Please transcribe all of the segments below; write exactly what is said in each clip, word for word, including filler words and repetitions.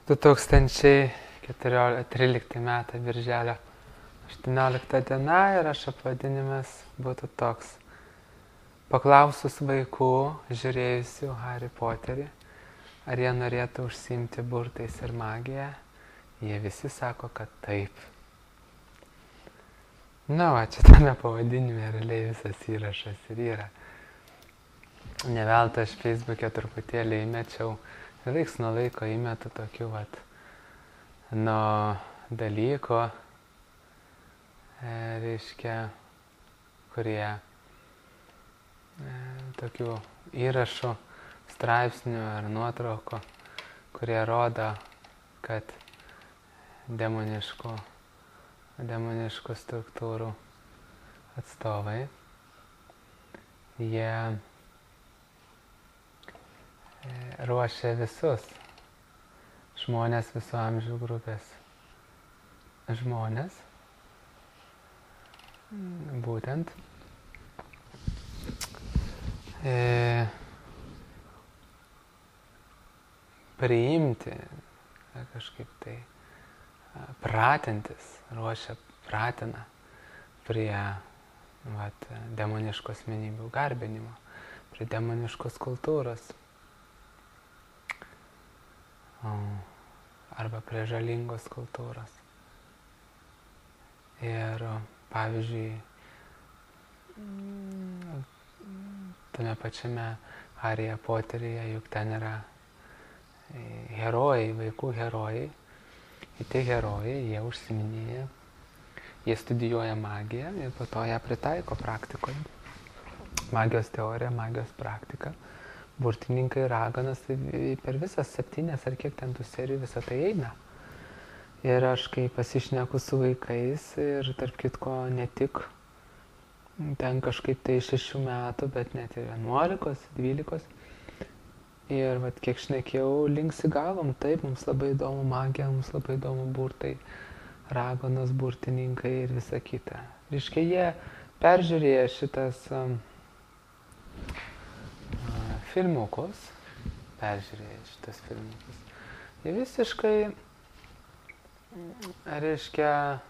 du tūkstančiai trylikti metai birželio aštuoniolikta diena ir aš apvadinimas būtų toks. Paklausus vaikų, žiūrėjusių Harry Potterį, ar jie norėtų užsiimti burtais ir magiją, jie visi sako, kad taip. Na, va, čia tame pavadinime realiai visas įrašas ir yra. Ne veltui aš Facebook'e truputėlį įmečiau, laiks nuo laiko įmetu tokių vat, nuo dalykų, e, reiškia, kurie e, tokių įrašų, straipsnių ar nuotraukų, kurie rodo, kad demoniškų, demoniškų struktūrų atstovai, jie ruošia visus žmonės, visų amžių grupės žmonės, būtent e, priimti, kažkaip tai pratintis, ruošia, pratina prie vat, demoniškos asmenybių garbinimo, prie demoniškos kultūros. Arba prie žalingos kultūros. Ir pavyzdžiui, tame pačiame Harry'e Potteryje, juk ten yra herojai, vaikų herojai. Ir tie herojai, jie užsiminėja, jie studijuoja magiją ir po to ją pritaiko praktikoje. Magijos teorija, magijos praktika. Burtininkai, raganas, tai per visas septynės ar kiek ten tų serijų visą tai eina. Ir aš kai pasišneku su vaikais ir tarp kitko ne tik ten kažkaip tai šešių metų, bet net ir vienuolikos, dvylikos. Ir vat, kiek šnekėjau, linksi galvom, taip, mums labai įdomu magija, mums labai įdomu burtai, raganos, burtininkai ir visa kita. Reiškia, jie peržiūrėjo šitas um, filmukus, peržiūrėjo šitas filmukus. Jie visiškai, reiškia,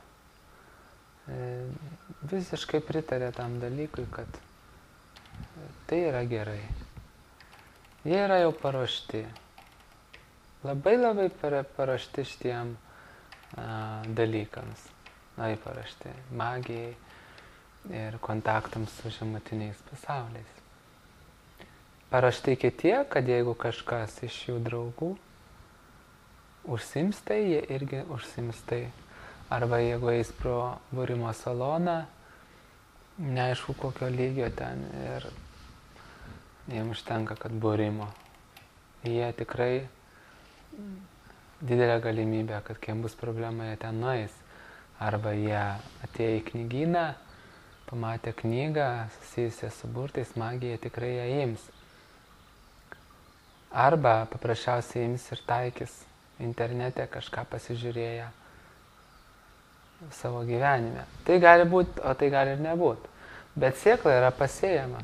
visiškai pritarė tam dalykui, kad tai yra gerai. Jie yra jau paruošti. Labai labai paruošti šitiem a, dalykams. Labai paruošti magijai ir kontaktams su žemutiniais pasauliais. Parašti iki tiek, kad jeigu kažkas iš jų draugų užsiims tai, jie irgi užsiims tai. Arba jeigu eis pro būrimo saloną, neaišku kokio lygio ten ir jiems užtenka, kad būrimo. Jie tikrai didelė galimybė, kad kai bus problema, jie ten nueis. Arba jie atėjo į knygyną, pamatė knygą susijusią su burtais, magija, tikrai ją ims. Arba paprasčiausiai ims ir taikys internete kažką pasižiūrėję savo gyvenime. Tai gali būti, o tai gali ir nebūti. Bet sėkla yra pasėjama.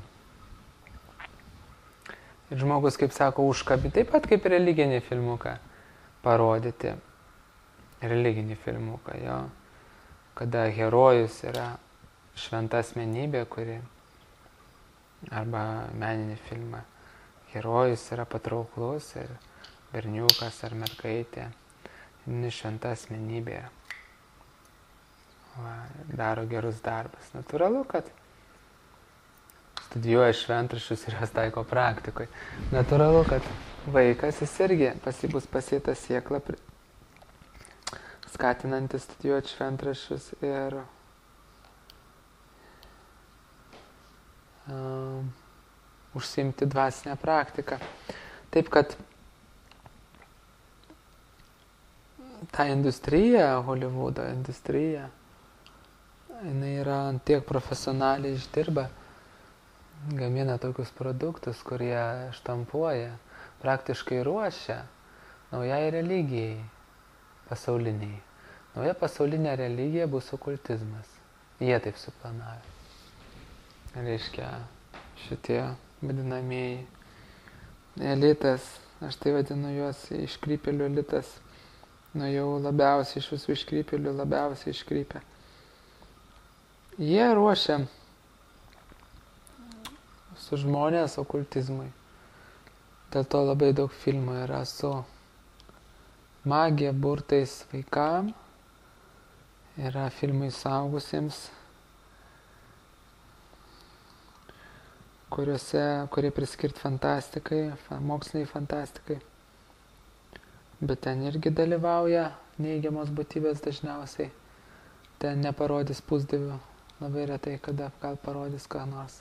Ir žmogus, kaip sako, užkabi, taip pat kaip religinį filmuką parodyti. Religinį filmuką, jo. Kada herojus yra šventa asmenybė, kuri, arba meninį filmą. Herojus yra patrauklus ir berniukas ar mergaitė, šventa asmenybė, va, daro gerus darbus. Natūralu, kad studijuoja šventraščius ir jas taiko praktikoje. Natūralu, kad vaikas jis irgi pas jį bus pasėta sėkla, skatinantis studijuoti šventraščius ir um, užsiimti dvasinę praktiką. Taip, kad ta industrija, Hollywoodo industrija, jinai yra tiek profesionaliai išdirba, gamina tokius produktus, kurie štampuoja, praktiškai ruošia naujai religijai pasauliniai. Nauja pasaulinė religija bus okultizmas. Jie taip suplanavę. Reiškia, šitie vadinamieji elitas, aš tai vadinu juos iškrypėlių elitas, nu jau labiausiai iš visų iškrypėlių, labiausiai iškrypę. Jie ruošia su žmonės okultizmui. Dėl to labai daug filmų yra su magija, burtais vaikam, yra filmai suaugusiems, kuriuose, kurie priskirt fantastikai, moksliniai fantastikai. Bet ten irgi dalyvauja neigiamos būtybės dažniausiai. Ten neparodys pusdievių, labai retai kada gal parodys ką nors.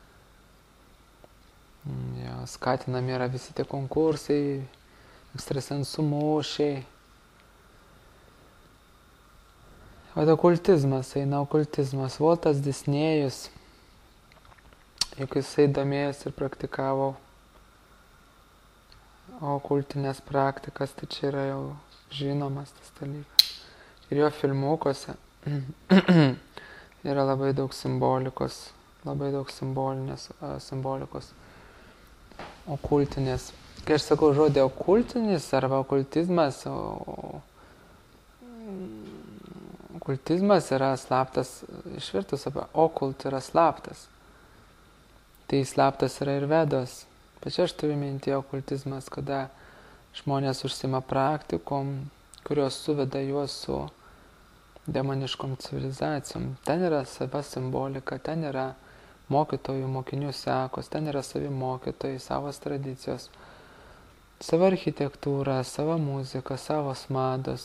Jo, skatinami yra visi tie konkursai, ekstrasensų mūšiai. O okultizmas, eina okultizmas. Voltas Disnėjus, juk jisai domėjosi ir praktikavo okultinės praktikas, tai čia yra jau žinomas tas dalykas. Ir jo filmukuose yra labai daug simbolikos, labai daug simbolinės, simbolikos okultinės. Kai aš sakau žodį okultinis arba okultizmas, o, okultizmas yra slaptas, išvirtus apie okult yra slaptas. Tai slaptas yra ir Vedos. Tačiau aš turiu minti okultizmas, kada žmonės užsima praktikom, kurios suveda juos su demoniškom civilizacijom. Ten yra sava simbolika, ten yra mokytojų, mokinių sekos, ten yra savi mokytojai, savos tradicijos, sava architektūra, sava muzika, savos mados,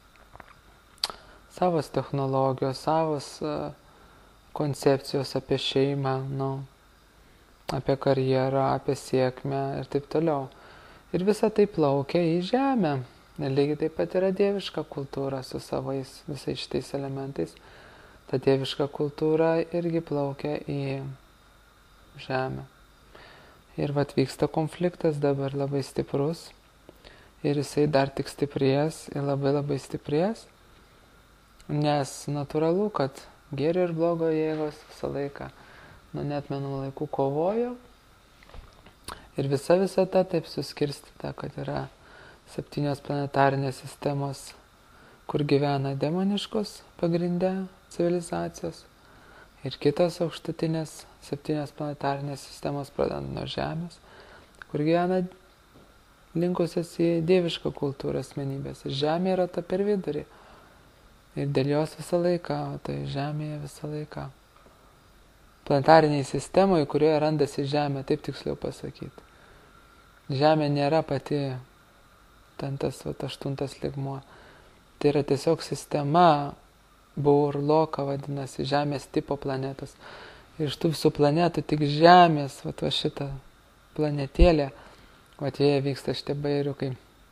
savos technologijos, savos uh, koncepcijos apie šeimą, nu, apie karjerą, apie sėkmę ir taip toliau. Ir visa tai plaukia į žemę. Ir lygiai taip pat yra dieviška kultūra su savais visais šitais elementais. Ta dieviška kultūra irgi plaukia į žemę. Ir vat vyksta konfliktas dabar labai stiprus. Ir jisai dar tik stiprės ir labai labai stiprės. Nes natūralu, kad gėrio ir blogo jėgos visą laiką nuo neatmenų laikų kovojo. Ir visa visata taip suskirstyta, kad yra septynios planetarinės sistemos, kur gyvena demoniškos pagrinde civilizacijos. Ir kitos aukštutinės septynios planetarinės sistemos, pradedant nuo Žemės, kur gyvena linkusios į dievišką kultūrą asmenybės. Ir Žemė yra ta per vidurį. Ir dėl jos visą laiką, o tai Žemėje visą laiką. Planetariniai sistemoje, kurioje randasi Žemė, taip tiksliau pasakyti. Žemė nėra pati ten tas vat, aštuntas lygmuo. Tai yra tiesiog sistema, Burloka vadinasi, Žemės tipo planetos. Ir iš tų visų planetų tik Žemės, vat, va šitą planetėlę, vat joje vyksta šitie bairiukai.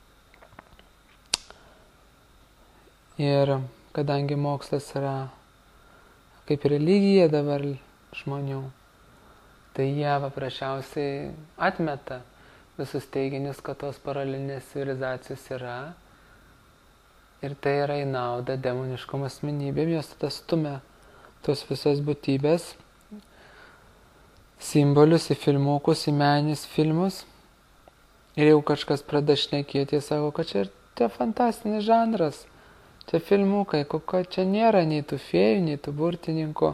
Ir kadangi mokslas yra kaip religija dabar žmonių, tai jie paprasčiausiai atmeta visus teiginius, kad tos paralelinės civilizacijos yra. Ir tai yra į naudą demoniškom asmenybėm, jos tada stumia tos visos būtybės, simbolius į filmukus, į meninius filmus. Ir jau kažkas pradeda šnekėti, jie sako, kad čia yra fantastinis žanras, čia filmukai, kokio čia nėra nei tų fėjų, nei tų burtininkų,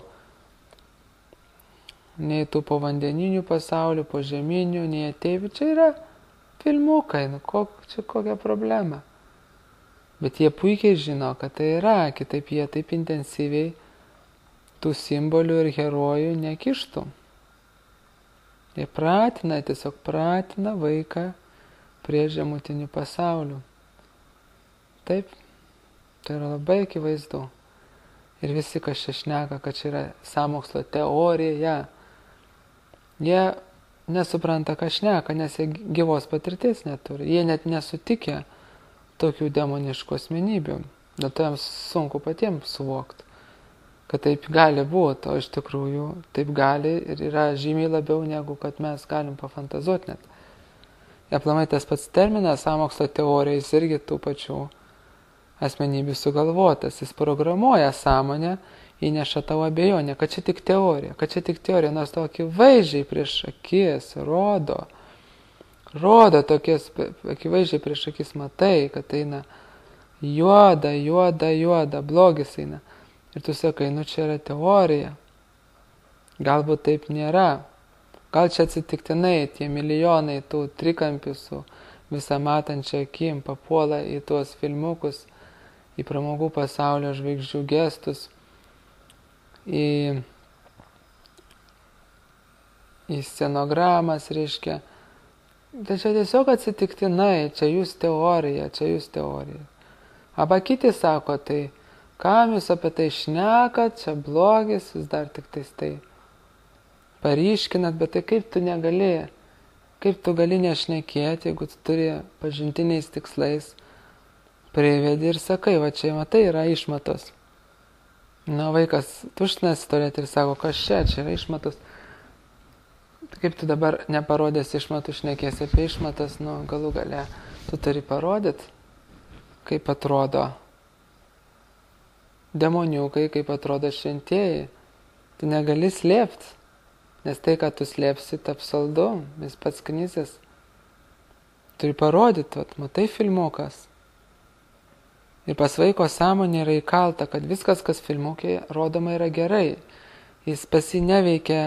nei tų povandeninių pasaulių, požeminių, nei ateivių. Čia yra filmukai, nu kok, čia kokia problema. Bet jie puikiai žino, kad tai yra, kitaip jie taip intensyviai tų simbolių ir herojų nekištų. Jie pratina, tiesiog pratina vaiką prie žemutinių pasaulių. Taip, tai yra labai akivaizdu. Ir visi, kas čia šneka, kad čia yra sąmokslo teorija, jie nesupranta, ką šneka, nes jie gyvos patirties neturi. Jie net nesutikė tokių demoniškų asmenybių. Dėl to jiems sunku patiems suvokti, kad taip gali būti, o iš tikrųjų taip gali ir yra žymiai labiau, negu kad mes galim pafantazuoti net. Aplamai tas pats terminas sąmokslo teorija, jis irgi tų pačių asmenybių sugalvotas. Jis programuoja sąmonę, įneša tavo abejonę, kad čia tik teorija, kad čia tik teorija, nors to akivaizdžiai prieš akis rodo, rodo tokias, akivaizdžiai prieš akis matai, kad eina juoda, juoda, juoda, blogis eina. Ir tu sakai, nu čia yra teorija. Galbūt taip nėra. Gal čia atsitiktinai tie milijonai tų trikampių su visą matančią akim papuola į tuos filmukus, į pramogų pasaulio žvaigždžių gestus, į, į scenogramas, reiškia. Tai čia tiesiog atsitiktinai, čia jūs teorija, čia jūs teorija. Arba kiti sako, tai kam jūs apie tai šnekat, čia blogis, jūs dar tik tais tai paryškinat, bet tai kaip tu negali, kaip tu gali nešnekėti, jeigu tu turi pažintiniais tikslais, privedi ir sakai, va čia matai yra išmatos. Na, vaikas tuštinasi turėti ir sako, kas čia, čia yra išmatos. Kaip tu dabar neparodęs išmatų, šnekėsi apie išmatas, nu, galų gale, tu turi parodyti, kaip atrodo demoniukai, kaip atrodo šventieji. Tu negali slėpti, nes tai, ką tu slėpsi, taps saldu, vis pats knyzės. Turi parodyti, vat, matai filmukas. Ir pas vaiko sąmonė yra įkalta, kad viskas, kas filmukė rodoma, yra gerai. Jis pas jį neveikia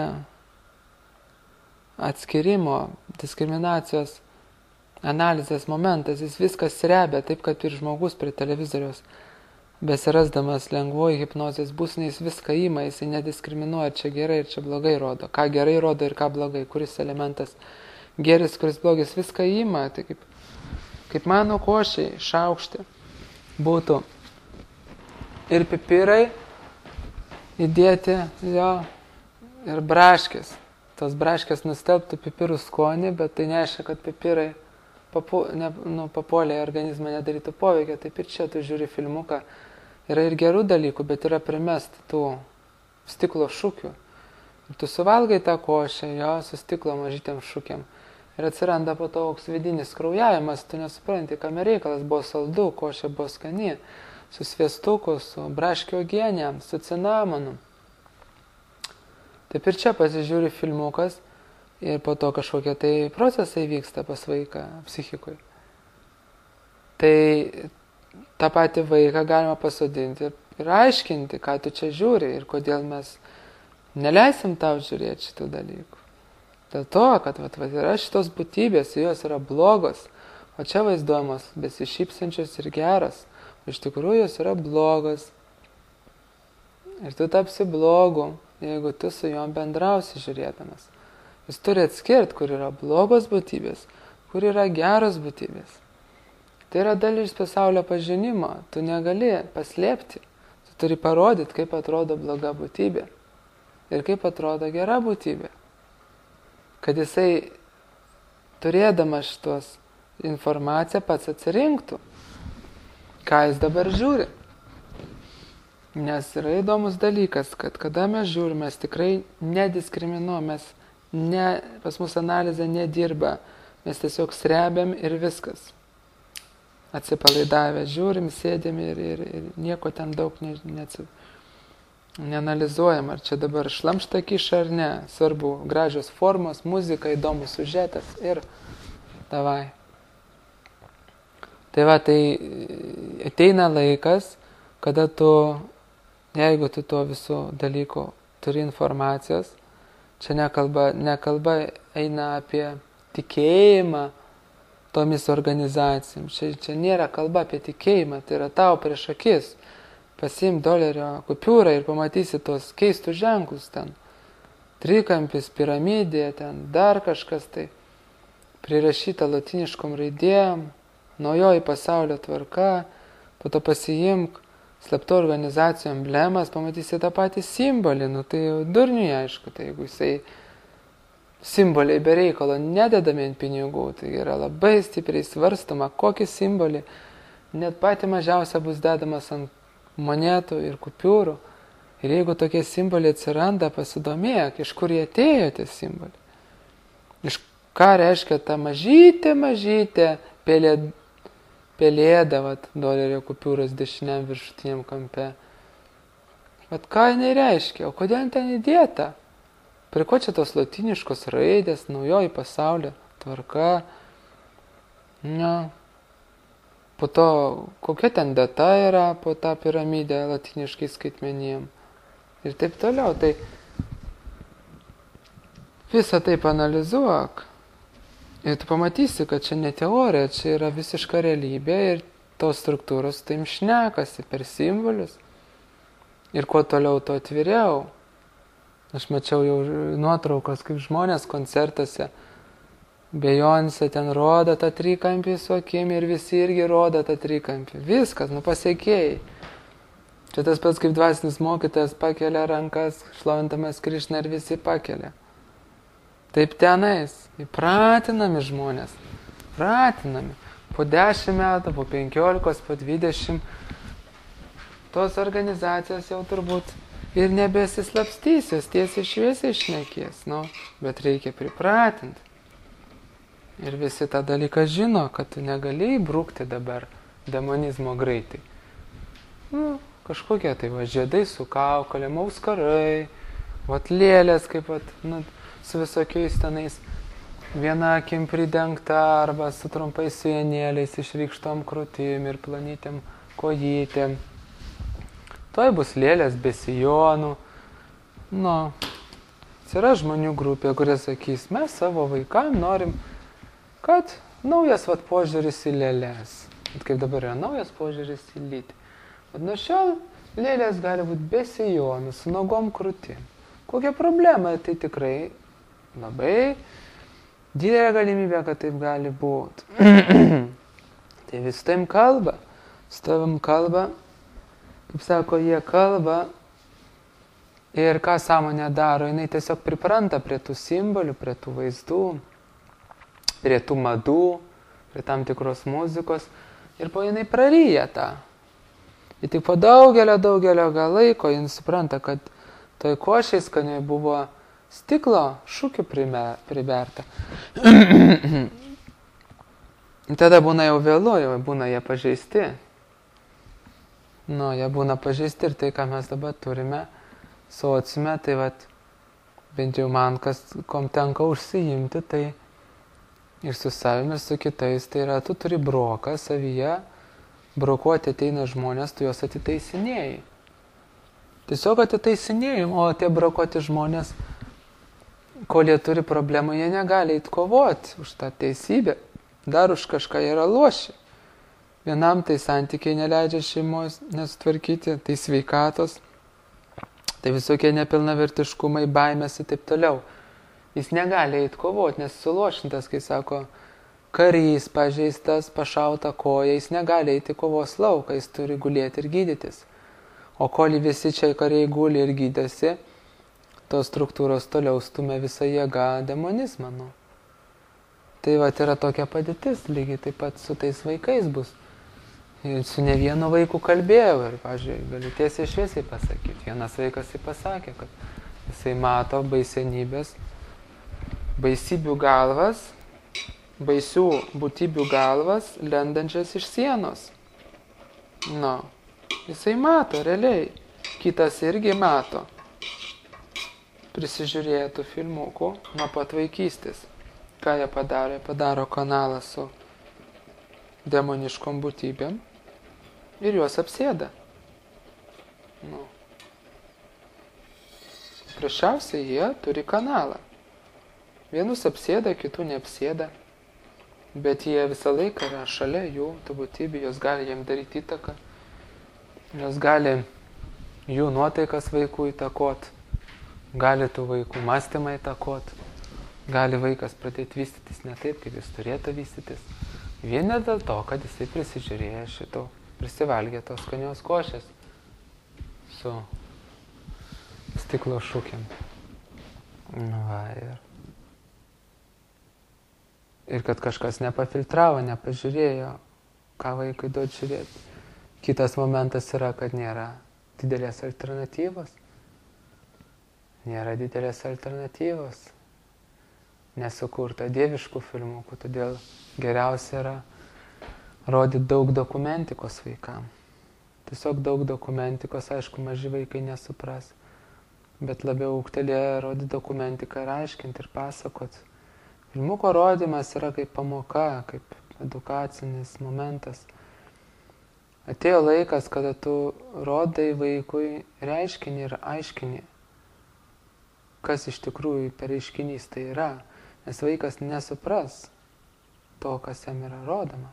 atskirimo, diskriminacijos, analizės momentas. Jis viskas srebia, taip kad ir žmogus prie televizoriaus, besirasdamas lengvoji hipnozės būsnė, jis viską ima, jis nediskriminuoja, čia gerai ir čia blogai rodo. Ką gerai rodo ir ką blogai, kuris elementas geris, kuris blogis, viską ima. Tai kaip, kaip mano košiai šaukšti būtų ir pipirai įdėti jo ir braškės. Tos braškės nustelbtų pipirų skonį, bet tai neaiškia, kad pipirai papu, ne, nu, papuolė į organizmą, nedarytų poveikio. Taip ir čia tu žiūri filmuką. Yra ir gerų dalykų, bet yra primest tų stiklo šukių. Ir tu suvalgai tą košę, jo, su stiklo mažytėm šukiam. Ir atsiranda po to toks vidinis kraujavimas, tu nesupranti, kam reikalas, buvo saldu, košė buvo skani, su sviestuku, su braškių uogienė, su cinamonu. Taip ir čia pasižiūri filmukas ir po to kažkokie tai procesai vyksta pas vaiką psichikoje. Tai tą patį vaiką galima pasodinti ir aiškinti, ką tu čia žiūri ir kodėl mes neleisim tau žiūrėti šitų dalykų. Dėl to, kad vat, vat, yra šitos būtybės, jos yra blogos, o čia vaizduojamos besišypsančios ir geros, o iš tikrųjų jos yra blogos. Ir tu tapsi blogu, jeigu tu su juom bendrausi žiūrėdamas. Jis turi atskirti, kur yra blogos būtybės, kur yra geros būtybės. Tai yra dalis pasaulio pažinimo, tu negali paslėpti, tu turi parodyti, kaip atrodo bloga būtybė ir kaip atrodo gera būtybė. Kad jisai, turėdamas šitos informaciją, pats atsirinktų, ką jis dabar žiūri. Nes yra įdomus dalykas, kad kada mes žiūrime, mes tikrai nediskriminuojame, ne, pas mus analizė nedirba, mes tiesiog srebiam ir viskas. Atsipalaidavę žiūrim, sėdėm ir, ir, ir nieko ten daug ne, neatsi, neanalizuojam, ar čia dabar šlamšta kiša ar ne. Svarbu, gražios formos, muzika, įdomus siužetas ir davai. Tai va, tai ateina laikas, kada tu, jeigu tu tuo visų dalykų turi informacijos, čia nekalba, nekalba eina apie tikėjimą tomis organizacijomis. Čia, čia nėra kalba apie tikėjimą, tai yra tau prieš akis. Pasiim dolerio kupiūrą ir pamatysi tos keistus ženklus ten. Trikampis, piramidė, ten dar kažkas tai. Prirašyta latiniškom raidėm, naujoji pasaulio tvarka, po to pasiimk slaptų organizacijų emblemas, pamatysi tą patį simbolį, nu tai jau durniui aišku, tai jeigu jisai simboliai be reikalo nededami ant pinigų, tai yra labai stipriai svarstama, kokį simbolį, net patį mažiausia bus dedamas ant monetų ir kupiūrų. Ir jeigu tokie simboliai atsiranda, pasidomėk, iš kur jie atėjo tie simboliai. Iš ką reiškia ta mažytė, mažytė pelėd, pelėda, vat, dolerio kupiūros dešiniam viršutiniam kampe. Vat ką jinai reiškia, o kodėl ten įdėta? Prie ko čia tos latiniškos raidės, naujoji pasaulio tvarka? Ne. po to kokia ten data yra po tą piramidę latiniškai skaitmeniem ir taip toliau. Tai visą taip analizuok ir tu pamatysi, kad čia ne teorija, čia yra visiška realybė ir tos struktūros taim šnekasi per simbolius. Ir kuo toliau, to atviriau. Aš mačiau jau nuotraukos, kaip žmonės koncertuose, Bejonse ten rodo tą trikampį su akim ir visi irgi rodo tą trikampį. Viskas, nu pasiekėjai. Čia tas pats kaip dvasinis mokytojas pakelia rankas, šlovintamas Krišną ir visi pakelia. Taip tenais, įpratinami žmonės, pratinami. Po dešimt metų, po penkiolikos, po dvidešimt, tos organizacijos jau turbūt ir nebesislapstys, jos tiesiai šviesiai šnekės, nu, bet reikia pripratinti. Ir visi tą dalyką žino, kad tu negali įbrukti dabar demonizmo greitai. Nu, kažkokie tai va, žiedai su kaukolėm, auskarai, vat lėlės, kaip vat, nu, su visokiais tenais viena akim pridengta arba su trumpais sujenėliais, išrykštom krūtim ir planytėm kojytėm. Toj bus lėlės be sijonų. Nu, yra žmonių grupė, kurie sakys, mes savo vaikam norim, kad naujas vat požiūris į lėlės. Bet kaip dabar yra naujas požiūris į lytį. Bet nuo šiol lėlės gali būti be sijonų, su nogom krūtim. Kokia problema? Tai tikrai labai didelė galimybė, kad taip gali būti. Tai vis taim kalba. Su tavim kalba. Kaip sako, jie kalba. Ir ką sąmonė daro? Jinai tiesiog pripranta prie tų simbolių, prie tų vaizdų, prie tų madų, prie tam tikros muzikos. Ir po jinai praryja tą. Ir tik po daugelio, daugelio gal laiko jin supranta, kad toj košiai skaniai buvo stiklo šukių priberta. Tada būna jau vėlu, jau būna jie pažeisti. Nu, jie būna pažeisti ir tai, ką mes dabar turime sociume, tai vat, bent jau man, kas kom tenka užsiimti, tai ir su savimi, ir su kitais, tai yra, tu turi broką savyje, brokuoti ateina žmonės, tu juos atitaisinėjai. Tiesiog atitaisinėjai, o tie brokuoti žmonės, kol jie turi problemų, jie negali eit kovoti už tą teisybę, dar už kažką jie yra loši. Vienam tai santykiai neleidžia šeimos nesutvarkyti, tai sveikatos, tai visokie nepilnavertiškumai, baimės ir taip toliau. Jis negali eit kovoti, nes sulošintas, kai sako, karys pažeistas, pašauta koja, jis negali eiti kovos lauką, jis turi gulėti ir gydytis. O kol visi čia kariai guli ir gydėsi, tos struktūros toliau stumia visą jėgą demonizmą. Nu. Tai va, yra tokia padėtis, lygiai taip pat su tais vaikais bus. Ir su ne vienu vaiku kalbėjau ir, pažiūrėjau, galiu tiesiai šviesiai pasakyti. Vienas vaikas jį pasakė, kad jisai mato baisenybės, baisybių galvas, baisių būtybių galvas, lendančias iš sienos. Nu, jisai mato, realiai. Kitas irgi mato. Prisižiūrėtų filmukų nuo pat vaikystės. Ką jie padaro? Jie padaro kanalą su demoniškom būtybėm ir juos apsėda. Nu. Prašiausiai jie turi kanalą. Vienus apsėda, kitų neapsėda. Bet jie visą laiką yra šalia jų, tų būtybių, jos gali jiem daryti įtaką. Jos gali jų nuotaikas vaikų įtakot, gali tų vaikų mąstymą įtakot, gali vaikas pradėti vystytis ne taip, kaip jis turėtų vystytis. Vien ne dėl to, kad jisai prisižiūrėjo šito, prisivalgė tos skanios košės su stiklo šukiam. Nu va, ir... Ir kad kažkas nepafiltravo, nepažiūrėjo, ką vaikui duot žiūrėti. Kitas momentas yra, kad nėra didelės alternatyvos. Nėra didelės alternatyvos. Nesukurta dieviškų filmukų, todėl geriausia yra rodyti daug dokumentikos vaikam. Tiesiog daug dokumentikos, aišku, maži vaikai nesupras, bet labiau ūgtelėję rodyti dokumentiką ir aiškinti ir pasakoti. Filmuko rodymas yra kaip pamoka, kaip edukacinis momentas. Atėjo laikas, kada tu rodai vaikui reiškinį ir aiškinį, kas iš tikrųjų per reiškinys tai yra, nes vaikas nesupras to, kas jam yra rodoma.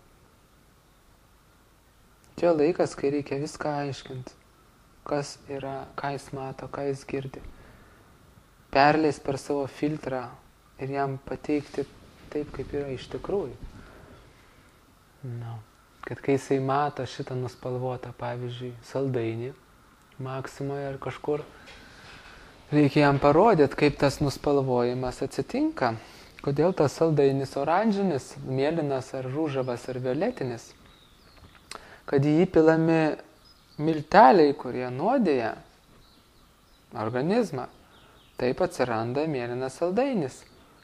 Atėjo laikas, kai reikia viską aiškinti, kas yra, ką jis mato, ką jis girdi. Perleis per savo filtrą ir jam pateikti taip, kaip yra iš tikrųjų. No. Kad kai jisai mato šitą nuspalvotą, pavyzdžiui, saldainį Maksimoje ar kažkur, reikia jam parodyti, kaip tas nuspalvojimas atsitinka. Kodėl tas saldainis oranžinis, mėlynas ar rūžavas ar violetinis. Kad į jį pilami milteliai, kurie nuodėja organizmą. Taip atsiranda mėlynas saldainis.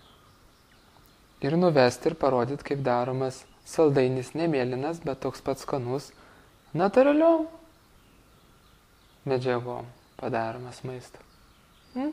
Ir nuvesti ir parodyti, kaip daromas saldainis nemėlynas, bet toks pats skanus, natūraliom medžiagom padaromas maistas. Mm?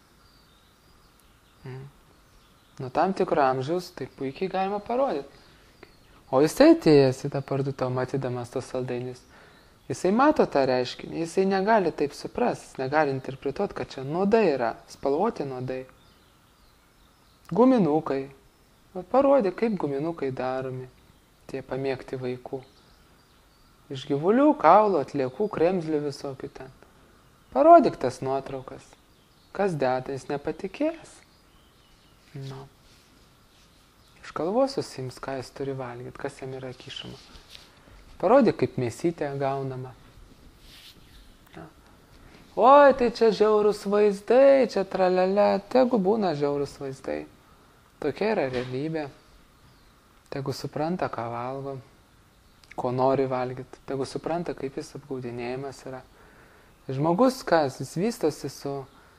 Mm. Nuo tam tikro amžiaus tai puikiai galima parodyti. O jisai atėjęs į tą parduotuvę, matydamas tos saldainis, jisai mato tą reiškinį, jisai negali taip suprast, negali interpretuoti, kad čia nuodai yra, spalvoti nuodai. Guminukai. Parodė, kaip guminukai daromi, tie pamėgti vaikų. Iš gyvulių, kaulo, atliekų, kremzlių visokių ten. Parodyk tas nuotraukas. Kas deda, jis nepatikės. No. Iš kalvos susims, ką jis turi valgyti, kas jam yra kišama. Parodyk, kaip mėsytė gaunama. No. Oi, tai čia žiaurūs vaizdai, čia tralele, tegu būna žiaurūs vaizdai. Tokia yra realybė. Tegu supranta, ką valgo, ko nori valgyti. Tegu supranta, kaip jis apgaudinėjimas yra. Žmogus, kas, jis vystosi su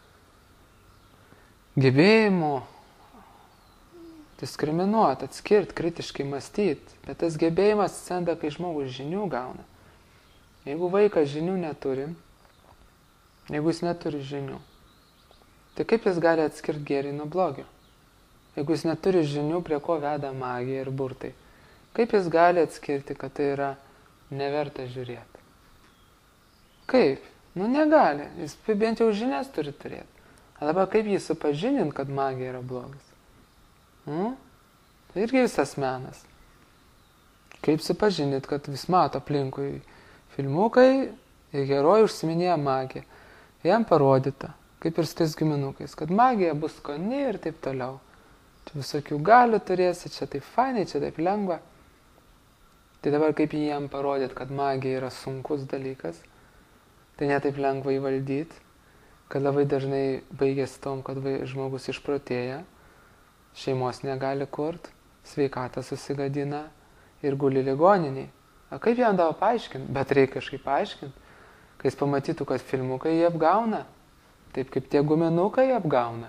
gebėjimu diskriminuoti, atskirti, kritiškai mąstyti. Bet tas gebėjimas atsiranda, kai žmogus žinių gauna. Jeigu vaikas žinių neturi, jeigu jis neturi žinių, tai kaip jis gali atskirti gėrį nuo blogio? Jeigu jis neturi žinių, prie ko veda magija ir burtai, kaip jis gali atskirti, kad tai yra neverta žiūrėti? Kaip? Nu negali. Jis bent jau žinias turi turėti. Arba kaip jį supažinint, kad magija yra blogas? Hmm? Tai irgi visas menas. Kaip supažinint, kad vis mato aplinkui filmukai ir herojai užsiminėja magiją. Jam parodyta, kaip ir su tais giminukais, kad magija bus skani ir taip toliau. Čia visokių galių turėsi, čia taip fainai, čia taip lengva. Tai dabar kaip jiem parodyti, kad magija yra sunkus dalykas, tai netaip lengva įvaldyti, kad labai dažnai baigėsi tom, kad žmogus išprotėja, šeimos negali kurt, sveikatą susigadina ir guli ligoniniai. A kaip jam davo paaiškinti? Bet reikia kažkaip paaiškinti, kai jis pamatytų, kad filmukai jie apgauna, taip kaip tie guminukai jie apgauna.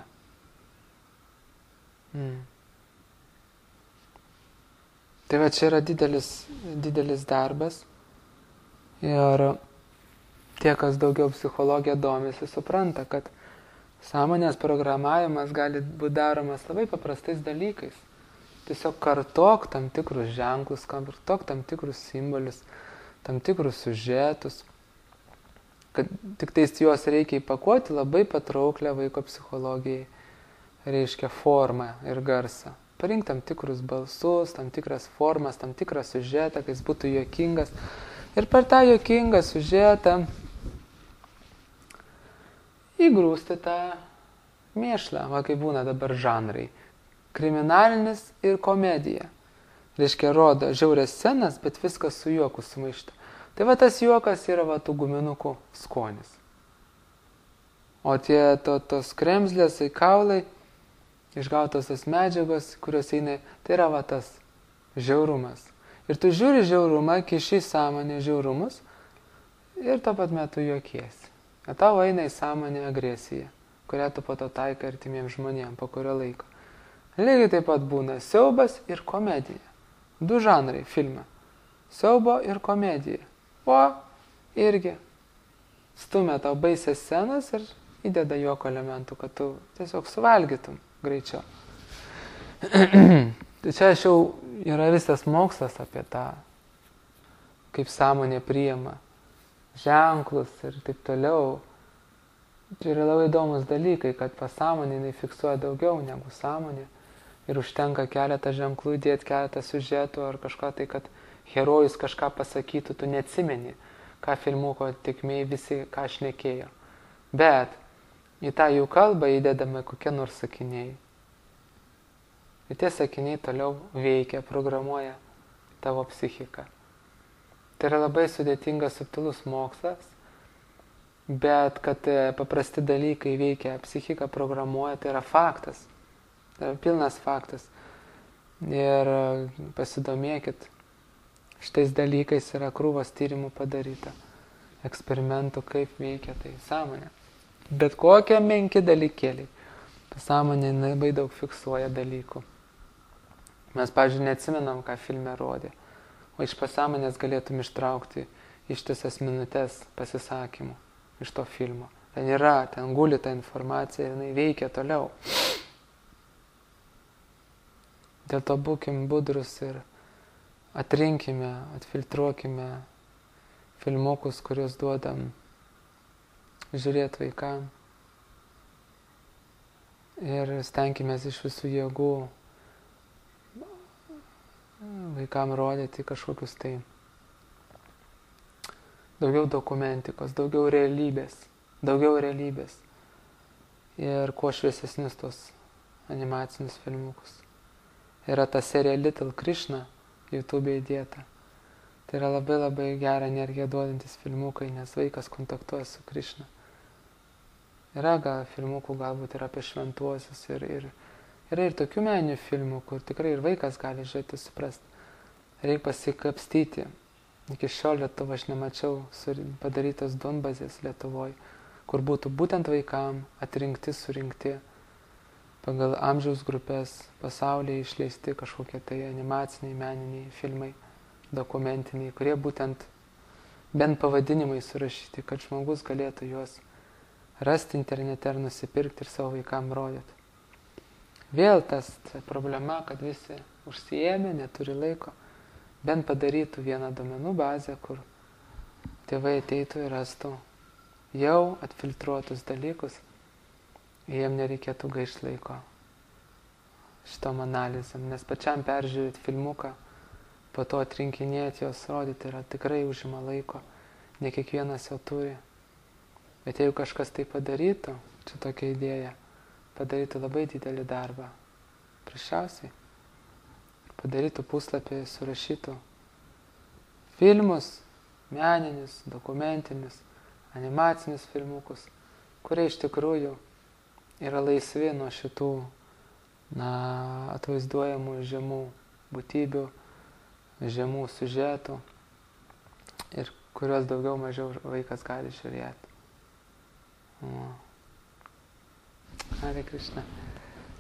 Hmm. Tai va čia yra didelis, didelis darbas ir tie, kas daugiau psichologija domisi, supranta, kad sąmonės programavimas gali būti daromas labai paprastais dalykais. Tiesiog kartok tam tikrus ženklus, kartok tam tikrus simbolius, tam tikrus siužetus, kad tik tais juos reikia įpakuoti labai patrauklią vaiko psichologijai, reiškia formą ir garsą. Parink tam tikrus balsus, tam tikras formas, tam tikrą siužetą, kad jis būtų juokingas. Ir per tą juokingą siužetą įgrūsti tą mėšlą, va kaip būna dabar žanrai. Kriminalinis ir komedija. Reiškia, rodo žiaurias scenas, bet viskas su juoku sumaišta. Tai va tas juokas yra va tų guminukų skonis. O tie to, tos kremzlės, kaulai, išgautos tos medžiagos, kurios eina, tai yra va tas žiaurumas. Ir tu žiūri žiaurumą, kiši sąmonė žiaurumus ir tuo pat metu juokiesi. O tau eina į sąmonę agresija, kurią tu po to taikai artimiems žmonėms po kurio laiko. Lygiai taip pat būna siaubas ir komedija. Du žanrai filme. Siaubo ir komedija. O irgi stumia tau baisias scenas ir įdeda juoko elementų, kad tu tiesiog suvalgytum greičiau. Tai čia aš jau yra visas mokslas apie tą, kaip sąmonė priima ženklus ir taip toliau. Tai yra labai įdomus dalykai, kad pasąmonė jinai fiksuoja daugiau negu sąmonė. Ir užtenka keletą ženklų įdėti, keletą siužetų ar kažką tai, kad herojus kažką pasakytų, tu neatsimeni, ką filmuko tikmei visi, ką šnekėjo. Bet į tą jų kalbą įdedame kokie nors sakiniai. Ir tie sakiniai toliau veikia, programuoja tavo psichiką. Tai yra labai sudėtingas, subtilus mokslas, bet kad paprasti dalykai veikia, psichiką programuoja, tai yra faktas. Tai yra pilnas faktas. Ir pasidomėkit, šitais dalykais yra krūvos tyrimų padaryta, eksperimentų, kaip veikia tai sąmonė. Bet kokie menki dalykėliai. Pasąmonė labai daug fiksuoja dalykų. Mes, pavyzdžiui, neatsimenam, ką filme rodė, o iš pasąmonės galėtum ištraukti ištisas minutės pasisakymų iš to filmo. Ten yra, ten guli ta informacija ir jinai veikia toliau. Dėl to būkim budrus ir atrinkime, atfiltruokime filmukus, kuriuos duodam žiūrėti vaikam. Ir stenkimės iš visų jėgų vaikam rodyti kažkokius tai daugiau dokumentikos, daugiau realybės, daugiau realybės ir kuo šviesesnius tos animacinius filmukus. Yra ta serija Little Krishna YouTube įdėta. Tai yra labai labai gerą energiją duodantis filmukai, nes vaikas kontaktuoja su Krishna. Yra gal filmukų galbūt ir apie šventuosius ir, ir yra ir tokių meninių filmų, kur tikrai ir vaikas gali žiūrėti, suprasti. Reikia pasikapstyti. Iki šiol Lietuva aš nemačiau padarytos Donbazės Lietuvoje, kur būtų būtent vaikam atrinkti, surinkti pagal amžiaus grupės pasaulyje išleisti kažkokie tai animaciniai, meniniai filmai, dokumentiniai, kurie būtent bent pavadinimai surašyti, kad žmogus galėtų juos rasti internete ar nusipirkti ir savo vaikam rodyti. Vėl tas ta problema, kad visi užsiėmė, neturi laiko, bent padarytų vieną duomenų bazę, kur tėvai ateitų ir rastų jau atfiltruotus dalykus, jiem nereikėtų gaišti laiko šitom analizėm, nes pačiam peržiūrėti filmuką, po to atrinkinėti jos rodyti yra tikrai užima laiko, ne kiekvienas jau turi. Bet jeigu kažkas tai padarytų, čia tokia idėja, padarytų labai didelį darbą, prašiausiai, padarytų puslapį, surašytų filmus, meninius, dokumentinius, animacinius filmukus, kurie iš tikrųjų yra laisvi nuo šitų na, atvaizduojamų žemų būtybių, žemų siužetų ir kuriuos daugiau mažiau vaikas gali žiūrėti. Hare Krishna.